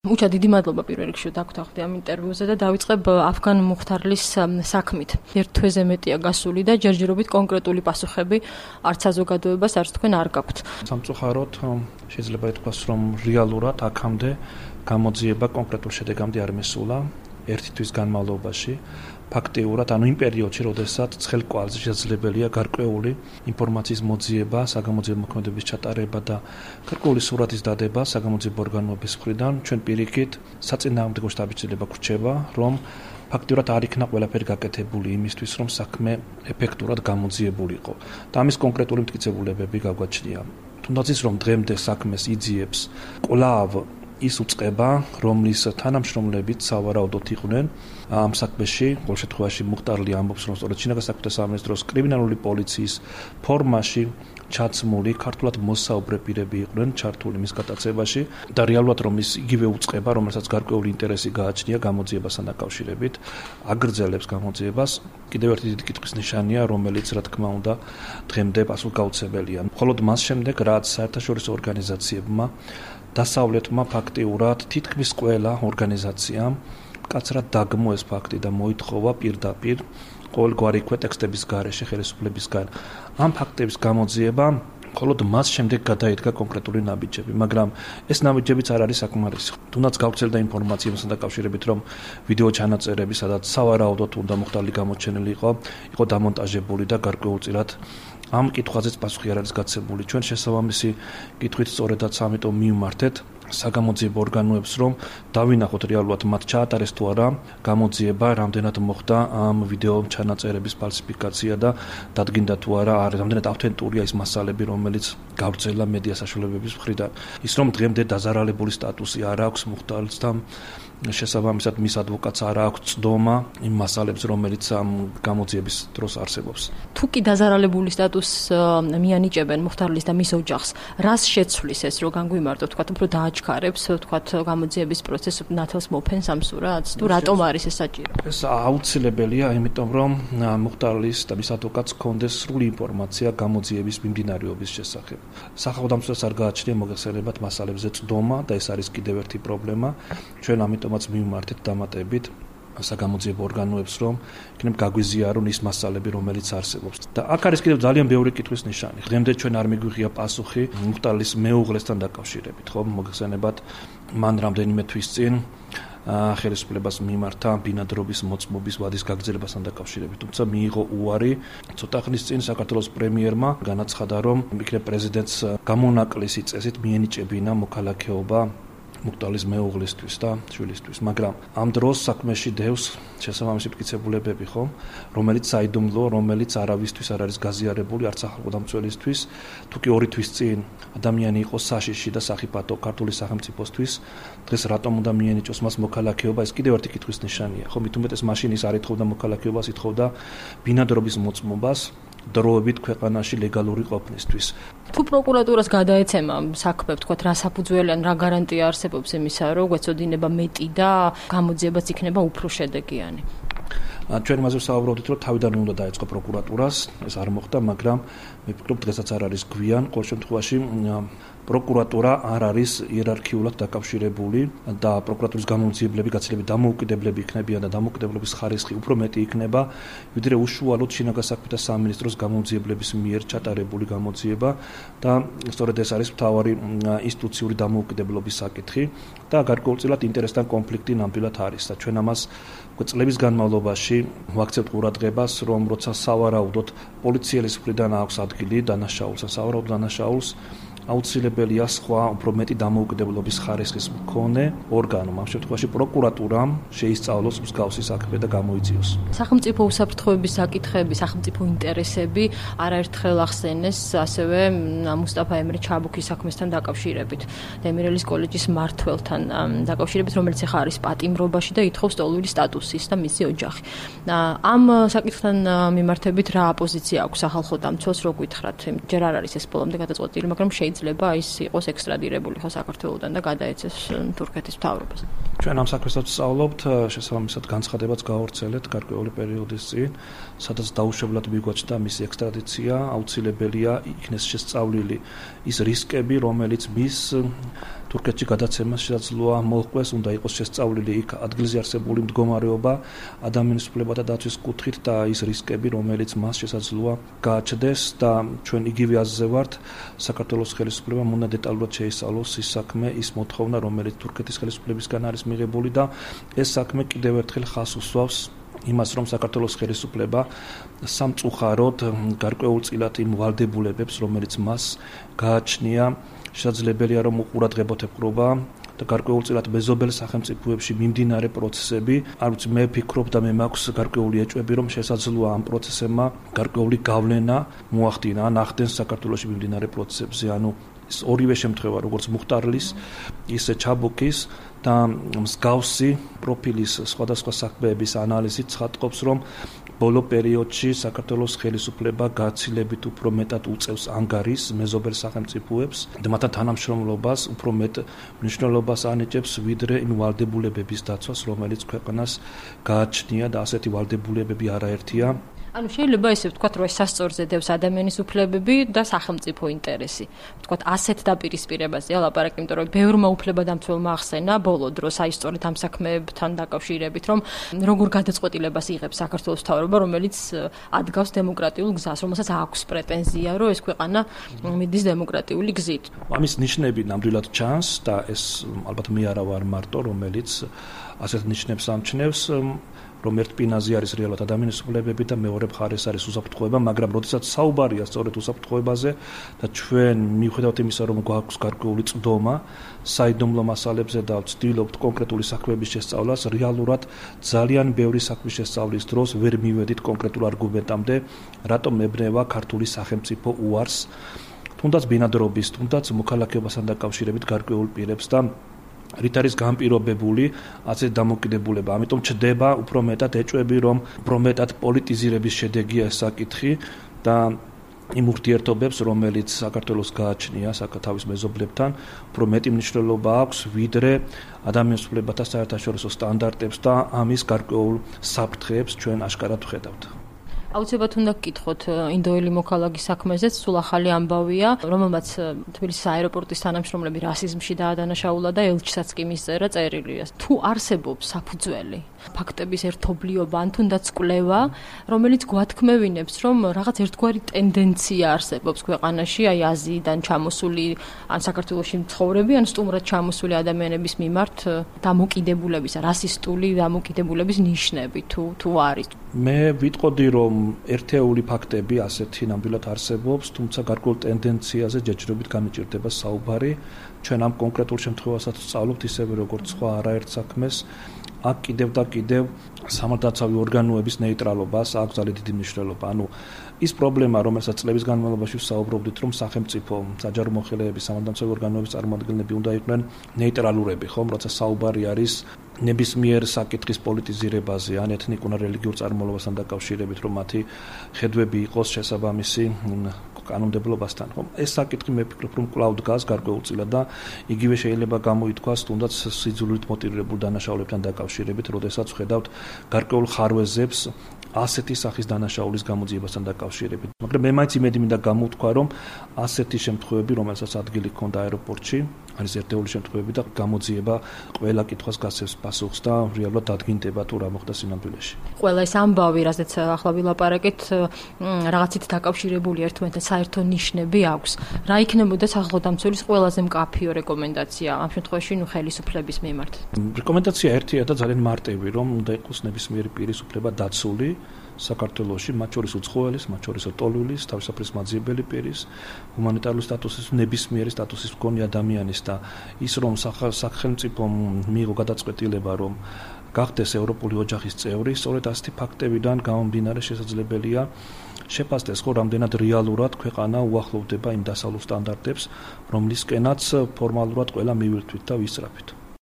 უჩა დიდი მადლობა პირველ რიგში დაგხვდე ამ ინტერვიუზე და დავიწყებ აფგან მუხთარლის საქმით. ერთ თვეზე მეტია გასული და ჯერჯერობით კონკრეტული პასუხები არც საზოგადოებას, არც თქვენ არ გაქვთ. სამწუხაროდ შეიძლება ითქვას, რომ რეალურად აქამდე გამოძიება კონკრეტულ შედეგამდე არ მისულა ერთი თვის განმავლობაში. ფაქტიურად, იმ პერიოდში, როდესაც ცხელ კვალზე შესაძლებელია გარკვეული ინფორმაციის მოძიება, საგამოძიებო მოქმედების ჩატარება და გარკვეული სურათის დადება საგამოძიებო ორგანოების მხრიდან, ჩვენ პირიქით საწინააღმდეგო შტაბის-ძიება გვრჩება, რომ ფაქტიურად არ იქნა ყველაფერი გაკეთებული იმისთვის, რომ საქმე ეფექტურად გამოძიებულიყო. და ამის კონკრეტული მტკიცებულებები გაგვაჩნია. თუნდაც ის, რომ დღემდე საქმეს იძიებს კვლავ ის უწყება, რომლის თანამშრომლებიც სავარაუდოდ იყვნენ ამ საქმეში, ყოველ შემთხვევაში მუხტარლი ამბობს, რომ სწორედ შინაგან საქმეთა სამინისტროს კრიმინალური პოლიციის ფორმაში ჩაცმული ქართულად მოსაუბრე პირები იყვნენ ჩართული მის გატაცებაში და რეალურად რომ ის იგივე უწყება, რომელსაც გარკვეული ინტერესი გააჩნია გამოძიებასთან დაკავშირებით, აგრძელებს გამოძიებას. კიდევ ერთი დიდი კითხვის ნიშანია, რომელიც რა თქმა უნდა დღემდე პასუხგაუცებელია. მხოლოდ მას შემდეგ, რაც საერთაშორისო ორგანიზაციებმა დასავლეთმა ფაქტიურად თითქმის ყველა ორგანიზაციამ კაცრად დაგმო ეს ფაქტი და მოითხოვა პირდაპირ ყოველგვარი ტექსტების გარეშე ხელისუფლებისგან ამ ფაქტების გამოძიება, მხოლოდ მას შემდეგ გადაიდგა კონკრეტული ნაბიჯები, მაგრამ ეს ნაბიჯებიც არ არის საკმარისი. თუნდაც გავრცელდა ინფორმაცია მასთან დაკავშირებით, რომ ვიდეო ჩანაწერები, სადაც სავარაუდოდ უნდა მუხტარლი გამოჩენილი იყო დამონტაჟებული და გარკვეულწილად ამ კითხვაზეც პასუხი არ არის გაცემული. ჩვენ შესაბამისი კითხვით სწორედაც ამიტომ მივმართეთ საგამოძიებო ორგანოებს, რომ დავინახოთ რეალურად მათ ჩაატარეს თუ არა გამოძიება, რამდენად მოხდა ამ ვიდეო ჩანაწერების ფალსიფიკაცია და დადგინდა თუ არა რამდენად ავთენტურია ის მასალები, რომელიც გავრცელა მედია საშუალებების მხრიდან. ის რომ დღემდე დაზარალებული სტატუსი არ აქვს მუხტარლს და შესაბამისად მის ადვოკატს არ აქვს წდომა იმ მასალებს, რომელიც ამ გამოძიების დროს არსებობს. თუ კი დაზარალებული სტატუსს მიანიჭებენ მუხტარლის და მის ოჯახს, რას შეცვლის ეს, რომ განგვიმარტო, თქვათ, უფრო დააჩქარებს, თქვათ, გამოძიების პროცესს ნათელს მოფენს ამ სურათს, თუ რატომ არის ეს საჭირო? ეს აუცილებელია, იმიტომ რომ მუხტარლის და მის ადვოკატს ჰქონდეს სრული ინფორმაცია გამოძიების მიმდინარეობის შესახებ. სახელმწიფოს არ გააჩნია მოგეხსენებათ მასალებზე წდომა და ეს არის კიდევ ერთი პრობლემა. ჩვენ ამიტომაც მივმართეთ დამატებით საგამოძიებო ორგანოებს, რომ იქნებ გაგვიზიარონ ის მასალები, რომელიც არსებობს. და აქ არის კიდევ ძალიან ბევრი კითხვის ნიშანი. დღემდე ჩვენ არ მიგვიღია პასუხი მუხტარლის მეუღლესთან დაკავშირებით, ხო? მოგეხსენებათ, მან რამდენიმე თვის წინ ხელისუფლებას მიმართა ბინადრობის მოწმობის ვადის გაგრძელებასთან დაკავშირებით. თუმცა მიიღო უარი. ცოტა ხნის წინ საქართველოს პრემიერმა განაცხადა, რომ იქნებ პრეზიდენტს გამონაკლისი წესით მიენიჭებინა მოქალაქეობა მუხტარლის მეუღლისთვის და შვილისთვის, მაგრამ ამ დროს საქმეში დევს შესაბამისი მტკიცებულებები, ხო, რომელიც საიდუმლო, რომელიც არავისთვის არ არის გაზიარებული, არც სახელმწიფოსთვის, თუ კი 2 თვის წინ ადამიანი იყო საშიში და სახიფათო ქართული სახელმწიფოსთვის, დღეს რატომ უნდა მიენიჭოს მას მოქალაქეობა, ეს კიდევ ერთი კითხვის ნიშანია, ხო, მით უმეტეს მაშინ ის არ ითხოვდა მოქალაქეობას, ითხოვდა ბინადრობის მოწმობას დროებით ქვეყანაში ლეგალური ყოფნისთვის. თუ პროკურატურას გადაეცემა საქმე, თქვათ, რა საფუძველი ან რა გარანტია არსებობს იმისა, რომ გვეწოდინება მეტი და გამოძიებაც იქნება უფრო შედეგიანი? ჩვენ იმაზე ვსაუბრობთ, რომ თავიდან უნდა დაეწყო პროკურატურას, ეს არ მოხდა, მაგრამ მე ვფიქრობ, დღესაც არ არის გვიან, ყოველ შემთხვევაში პროკურატურა არ არის იერარქიულად დაკავშირებული და პროკურატურის გამოძიებლები გაცილებით დამოუკიდებლები იქნებიან და დამოუკიდებლობის ხარისხი უფრო მეტი იქნება, ვიდრე უშუალოდ შინაგან საქმეთა სამინისტროს გამოძიებლების მიერ ჩატარებული გამოძიება და სწორედ ეს არის მთავარი ინსტიტუციური დამოუკიდებლობის საკითხი და გარკვეულწილად ინტერესთან კონფლიქტი ნამდვილად არის და ჩვენ ამას წლების განმავლობაში ვაქცევთ ყურადღებას, რომ როცა სავარაუდოდ პოლიციელის მხრიდან აქვს ადგილი დანაშაულს, სავარაუდოდ დანაშაულს აუცილებელია სხვა უფრო მეტი დამოუკიდებლობის ხარისხის მქონე ორგანო, ამ შემთხვევაში პროკურატურამ შეისწავლოს მსგავსი საქმე და გამოიწვიოს. სახელმწიფო უსაფრთხოების საკითხები, სახელმწიფო ინტერესები არაერთხელ ახსენეს ასევე მუსტაფა ემრე ჩაბუქის საქმესთან დაკავშირებით, დემირელის კოლეჯის მმართველთან დაკავშირებით, რომელიც ახლა არის პატიმრობაში და ითხოვს ტოლული სტატუსის და მისი ოჯახი. ამ საკითხთან მიმართებით რა პოზიცია აქვს სახალხო დამცველს, რო გითხრათ, ჯერ არ არის ეს ბოლომდე გადაწყვეტილი, მაგრამ შეიძლება ის იყოს ექსტრადირებული ხო საქართველოდან და გადაეცეს თურქეთის მთავრობას. ჩვენ ამ საქმესაც ვსწავლობთ, შესაბამისად განცხადებაც გავავრცელეთ გარკვეული პერიოდის წინ, სადაც დაუშვებლად მიგვაჩნდა მისი ექსტრადიცია, აუცილებელია იქნეს შესწავლილი ის რისკები, რომელიც მის თურქეთში გადაცემას შესაძლოა მოჰყვეს, უნდა იყოს შესწავლილი იქ ადგილზე არსებული მდგომარეობა ადამიანის უფლებათა დაცვის კუთხით და ის რისკები, რომელიც მას შესაძლოა გააჩნდეს და ჩვენ იგივე აზრზე ვართ, საქართველოს ხელისუფლებამ უნდა დეტალურად შეისწავლოს ის საქმე, ის მოთხოვნა, რომელიც თურქეთის ხელისუფლებისგან არის მიღებული და ეს საქმე კიდევ ერთხელ ხაზს უსვავს იმას, რომ საქართველოს ხელისუფლება სამწუხაროდ გარკვეულწილად იმ ვალდებულებებს, რომელიც მას გააჩნია, შესაძლებელია რომ უყურადღებოთ ეპყრობა და გარკვეულწილად მეზობელ სახელმწიფოებში მიმდინარე პროცესები, არ ვიცი, მე ვფიქრობ და მე მაქვს გარკვეული ეჭვები, რომ შესაძლოა ამ პროცესებმა გარკვეული გავლენა მოახდინა ან ახდენს საქართველოში მიმდინარე პროცესებზე, ანუ ის ორივე შემთხვევა, როგორც მუხტარლის, ისე ჩაბუქის და მსგავსი პროფილის სხვადასხვა საქმეების ანალიზით ცხადყოფს, რომ ბოლო პერიოდში საქართველოს ხელისუფლება გაცილებით უფრო მეტად უწევს ანგარიშს მეზობელ სახელმწიფოებს და მათთან თანამშრომლობას უფრო მეტ მნიშვნელობას ანიჭებს, ვიდრე იმ ვალდებულებების დაცვას, რომელიც ქვეყანას გააჩნია და ასეთი ვალდებულებები არაერთია. ანუ შეიძლება ისე ვთქვათ, რომ ეს სასწორზე დევს ადამიანის უფლებები და სახელმწიფო ინტერესი. ვთქვათ, ასეთ დაპირისპირებაზეა ლაპარაკი, იმიტომ რომ ბევრმა უფლებადამცველმა ახსენა ბოლო დროს, აი სწორედ ამ საქმეებთან დაკავშირებით, რომ როგორ გადაწყვეტილებას იღებს საქართველოს მთავრობა, რომელიც ადგავს დემოკრატიულ გზას, რომელსაც აქვს პრეტენზია, რომ ეს ქვეყანა მიდის დემოკრატიული გზით. ამის ნიშნები ნამდვილად ჩანს და ეს ალბათ მე არა ვარ მარტო, რომელიც ასეთ ნიშნებს ამჩნევს. რომ ერთ პინაზე არის რეალურად ადამიანის უფლებები და მეორე მხარეს არის უსაფრთხოება, მაგრამ როდესაც საუბარია სწორედ უსაფრთხოებაზე და ჩვენ მიუხედავად იმისა, რომ გვაქვს გარკვეული წვდომა საიდუმლო მასალებზე და ვცდილობთ კონკრეტული საქმეების შესწავლას, რეალურად ძალიან ბევრი საქმის შესწავლის დროს ვერ მივედით კონკრეტულ არგუმენტამდე, რატომ ებნევა ქართული სახელმწიფო უარს, თუნდაც ბინადრობის, თუნდაც მოქალაქეობასთან დაკავშირებით გარკვეულ პირებს და რით არის განპირობებული ასეთ დამოკიდებულება. ამიტომ ჩდება უფრო მეტად ეჭვები, რომ უფრო მეტად პოლიტიზირების შედეგია ეს საკითხი და იმ ურთიერთობებს, რომელიც საქართველოს გააჩნია თავის მეზობლებთან, უფრო მეტი მნიშვნელობა აქვს, ვიდრე ადამიანის უფლებათა საერთაშორისო სტანდარტებს და ამის გარკვეულ საფრთხეებს ჩვენ აშკარად ვხედავთ. აუცილებლად უნდა გკითხოთ ინდოელი მოქალაქის საქმეზეც, სულ ახალი ამბავია, რომელმაც თბილისის აეროპორტის თანამშრომლები რასიზმში დაადანაშაულა და ელჩსაც კი მისწერა წერილია. თუ არსებობს საფუძველი, ფაქტების ერთობლიობა, ან თუნდაც კვლევა, რომელიც გვათქმევინებს, რომ რაღაც ერთგვარი ტენდენცია არსებობს ქვეყანაში, აი აზიიდან ჩამოსული, ან საქართველოში მცხოვრები, ან სტუმრად ჩამოსული ადამიანების მიმართ დამოკიდებულების, რასისტული დამოკიდებულების ნიშნები თუ არის. მე ვიტყოდი, რომ ერთეული ფაქტები ასეთი ნამდვილად არსებობს, თუმცა გარკვეულ ტენდენციაზე ჯერჯერობით გამიჭირდება საუბარი. ჩვენ ამ კონკრეტულ შემთხვევასაც ვსწავლობთ ისევე როგორც სხვა არაერთ საქმეს. აქ კიდევ და კიდევ სამართალდაცვი ორგანოების ნეიტრალობას აქვს ძალიან დიდი მნიშვნელობა. ანუ ის პრობლემა, რომელსაც წლების განმავლობაში ვსაუბრობდით, რომ სახელმწიფო, საჯარო მოხელეების, სამართალდაცვი ორგანოების წარმომადგენლები უნდა იყვნენ ნეიტრალურები, ხომ, როცა საუბარი არის ნებისმიერ საკითხის პოლიტიზირებაზე, ან ეთნიკურ ან რელიგიურ წარმომავლობასთან დაკავშირებით, რომ მათი ხედვები იყოს შესაბამისი კანონმდებლობასთან, ხომ? ეს საკითხი მე ვფიქრობ, რომ კვლავ დგას გარკვეულწილად და იგივე შეიძლება გამოითქვას თუნდაც სიძულვით მოტივირებულ დანაშაულებთან დაკავშირებით, როდესაც ვხედავთ გარკვეულ ხარვეზებს ასეთი სახის დანაშაულის გამოძიებასთან დაკავშირებით. მაგრამ მე მაინც იმედი მინდა გამოვთქვა, რომ ასეთი შემთხვევები, რომელსაც ადგილი ჰქონდა აეროპორტში, არის ერთეული შემთხვევები და გამოძიება ყველა კითხვას გასცემს პასუხს და რეალურად დადგინდება თუ რა მოხდა სინამდვილეში. ყველა ეს ამბავი, რასაც ახლა ვილაპარაკეთ, რაღაცით დაკავშირებული ერთმანეთთან საერთო ნიშნები აქვს. რა იქნებოდა სახელმწიფოს ყველაზე მკაფიო რეკომენდაცია ამ შემთხვევაში ხელისუფლების მიმართ? რეკომენდაცია ერთია და ძალიან მარტივი, რომ უნდა იყოს ნებისმიერი პირის უფლება დაცული საქართველოში, მათ შორის უცხოელის, მათ შორის ტოლვილის, თავისუფლის მაძიებელი პირის, ჰუმანიტარული სტატუსის, ნებისმიერი სტატუსის მქონე ადამიანის და ის რომ სახელმწიფომ მიიღო გადაწყვეტილება, რომ გახდეს ევროპული ოჯახის წევრი, სწორედ ასეთი ფაქტებიდან გამომდინარე შესაძლებელია შეფასდეს, ხო, რამდენად რეალურად ქვეყანა უახლოვდება იმ დასავლურ სტანდარტებს, რომლისკენაც ფორმალურად ყველა მივირთვით და ვისწრაფით.